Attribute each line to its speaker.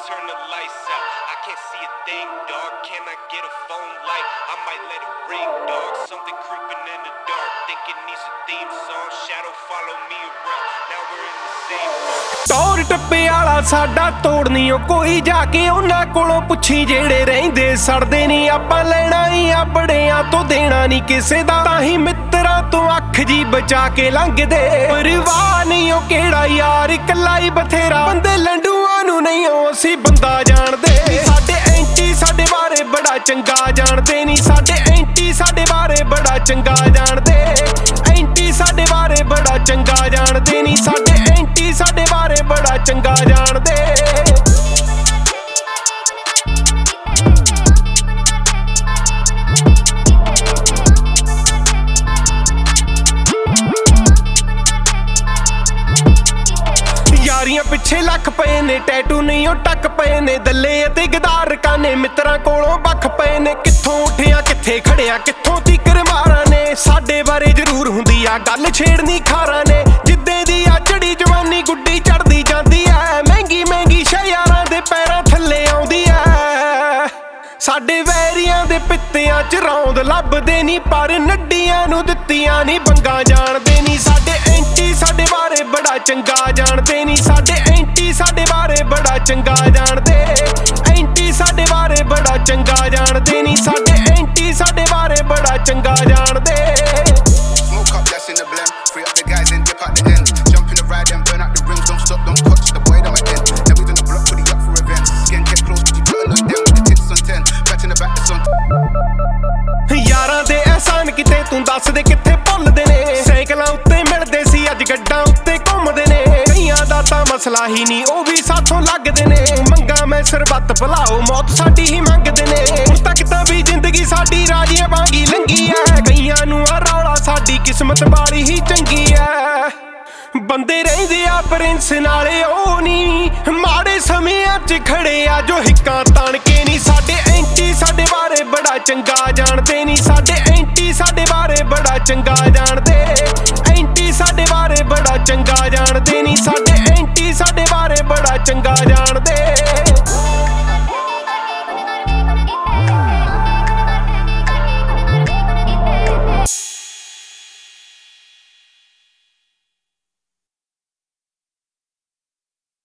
Speaker 1: turn the lights out. I can't see a thing, dog. Can I get a phone light? I might let it ring, dog. Something creeping in the dark. Think it needs a theme song. Shadow follow me around. Now we're in the same room.
Speaker 2: ਟੌਰ ਟੱਪੇ ਵਾਲਾ ਸਾਡਾ ਤੋੜਨੀ ਓ ਕੋਈ ਜਾ ਕੇ ਉਹਨਾਂ ਕੋਲੋਂ ਪੁੱਛੀ ਜਿਹੜੇ ਰਹਿੰਦੇ ਸੜਦੇ ਨਹੀਂ। ਆਪਾਂ ਲੈਣਾ ਹੀ ਆਪੜਿਆਂ ਤੋਂ ਦੇਣਾ ਨਹੀਂ ਕਿਸੇ ਦਾ, ਤਾਂ ਹੀ ਮਿੱਤਰਾਂ ਤੋਂ ਅੱਖ ਜੀ ਬਚਾ ਕੇ ਲੰਘਦੇ। ਪਰਵਾਹ ਨਹੀਂ ਓ ਕਿਹੜਾ ਯਾਰ ਇਕੱਲਾ ਹੀ ਬਥੇਰਾ, ਬੰਦੇ ਲੰਡੂਆਂ ਨੂੰ ਨਹੀਂ ਓ ਅਸੀਂ ਬੰਦਾ ਜਾਣਦੇ। ਸਾਡੇ ਐਂਟੀ ਸਾਡੇ ਬਾਰੇ ਬੜਾ ਚੰਗਾ ਜਾਣਦੇ ਨਹੀਂ, ਸਾਡੇ ਐਂਟੀ ਸਾਡੇ ਬਾਰੇ ਬੜਾ ਚੰਗਾ ਜਾਣਦੇ। ਐਂਟੀ ਸਾਡੇ ਬਾਰੇ ਬੜਾ ਚੰਗਾ ਜਾਣਦੇ ਨਹੀਂ, ਸਾਡੇ ਐਂਟੀ ਸਾਡੇ ਬਾਰੇ ਬੜਾ ਚੰਗਾ ਜਾਣਦੇ। ਯਾਰੀਆਂ ਪਿੱਛੇ ਲੱਖ ਪਏ ਨੇ, ਟੈਟੂ ਨਹੀਂ ਉਹ ਟੱਕ ਪਏ ਨੇ, ਦੱਲੇ ਅਤੇ ਗਦਾਰ ਰਕਾਨੇ ਮਿੱਤਰਾਂ ਕੋਲੋਂ ਵੱਖ ਪਏ ਨੇ। ਕਿੱਥੋਂ ਉੱਠਿਆ ਕਿੱਥੇ ਖੜਿਆ ਕਿੱਥੋਂ ਤੀਕਰ ਮਾਰਾਂ ਨੇ, ਸਾਡੇ ਬਾਰੇ ਜ਼ਰੂਰ ਹੁੰਦੀ ਆ ਗੱਲ ਛੇੜਨੀ ਖਾਰਾਂ ਨੇ। ਜਿੱਦੇ ਦੀ ਆ ਚੜੀ ਜਵਾਨੀ ਗੁੱਡੀ ਚੜਦੀ ਜਾਂਦੀ ਐ, ਮਹਿੰਗੀ ਮਹਿੰਗੀ ਸ਼ਹਿਰਾਂ ਦੇ ਪੈਰਾਂ ਥੱਲੇ ਆਉਂਦੀ ਐ। ਸਾਡੇ ਵੈਰੀਆਂ ਦੇ ਪਿੱਤਿਆਂ ਚ ਰੌਂਦ ਲੱਭਦੇ ਨਹੀਂ, ਪਰ ਨੱਡੀਆਂ ਨੂੰ ਦਿੱਤੀਆਂ ਨਹੀਂ ਬੰਗਾ ਜਾਣਦੇ ਨਹੀਂ। ਸਾਡੇ ਐਂਟੀ ਸਾਡੇ ਬਾਰੇ ਬੜਾ ਚੰਗਾ ਜਾਣਦੇ ਨਹੀਂ, ਸਾਡੇ ਐਂਟੀ ਸਾਡੇ ਬਾਰੇ ਬੜਾ ਚੰਗਾ ਜਾਣਦੇ। ਐਂਟੀ ਸਾਡੇ ਬਾਰੇ ਬੜਾ ਚੰਗਾ ਜਾਣਦੇ ਨਹੀਂ, ਸਾਡੇ ਐਂਟੀ ਸਾਡੇ ਬਾਰੇ ਬੜਾ ਚੰਗਾ ਜਾਣਦੇ।
Speaker 3: Smoke up, that's in the blend. Free up the guys and dip at the end. Jump in the ride and burn out the rims. Don't stop, don't touch the boy that my end. Now we on the block, put it up for events. Skin get close, but you putting on them with the tits on 10. Back in the back, that's on.
Speaker 2: ਯਾਰਾਂ ਦੇ ਅਹਿਸਾਨ ਕਿਤੇ ਤੂੰ ਦੱਸ ਦੇ ਕਿੱਥੇ ਭੁੱਲਦੇ ਨੇ। ਸਾਈਕਲਾਂ ਉੱਤੇ ਮਿਲਦੇ ਸੀ ਅੱਜ ਗੱਡਾਂ ਉੱਤੇ ਘੁੰਮਦੇ ਨੇ। ਕਈਆਂ ਦਾ ਤਾਂ ਮਸਲਾ ਹੀ ਨਹੀਂ ਉਹ ਵੀ ਸਾਥੋਂ ਲੱਗਦੇ ਨੇ। ਮੰਗਾ ਮੈਂ ਸਰਬੱਤ ਭੁਲਾਓ ਮੌਤ ਸਾਡੀ ਹੀ ਮੰਗਦੇ ਨੇ। ਹੁਣ ਤੱਕ ਤਾਂ ਵੀ ਜ਼ਿੰਦਗੀ ਸਾਡੀ ਰਾਜੀਆਂ ਵਾਂਗੀ ਲੰਘੀ ਐ, ਕਈਆਂ ਨੂੰ ਆ ਰੌਲਾ ਸਾਡੀ ਕਿਸਮਤ ਵਾਲੀ ਹੀ ਚੰਗੀ ਐ। ਬੰਦੇ ਰਹਿੰਦੇ ਆ ਪ੍ਰਿੰਸ ਨਾਲੇ ਉਹ ਨਹੀਂ, ਮਾੜੇ ਸਮਿਆਂ 'ਚ ਖੜੇ ਆ ਜੋ ਹਿੱਕਾਂ ਤਾਣ ਕੇ ਨਹੀਂ। ਸਾਡੇ ਐਂਟੀ ਸਾਡੇ ਬਾਰੇ ਬੜਾ ਚੰਗਾ ਜਾਣਦੇ ਨਹੀਂ, ਸਾਡੇ ਐਂਟੀ ਸਾਡੇ ਬਾਰੇ ਬੜਾ ਚੰਗਾ ਜਾਣਦੇ। ਐਂਟੀ ਸਾਡੇ ਬਾਰੇ ਬੜਾ ਚੰਗਾ ਜਾਣਦੇ ਨਹੀਂ, ਸਾਡੇ ਐਂਟੀ ਸਾਡੇ ਬਾਰੇ ਬੜਾ ਚੰਗਾ ਜਾਣਦੇ।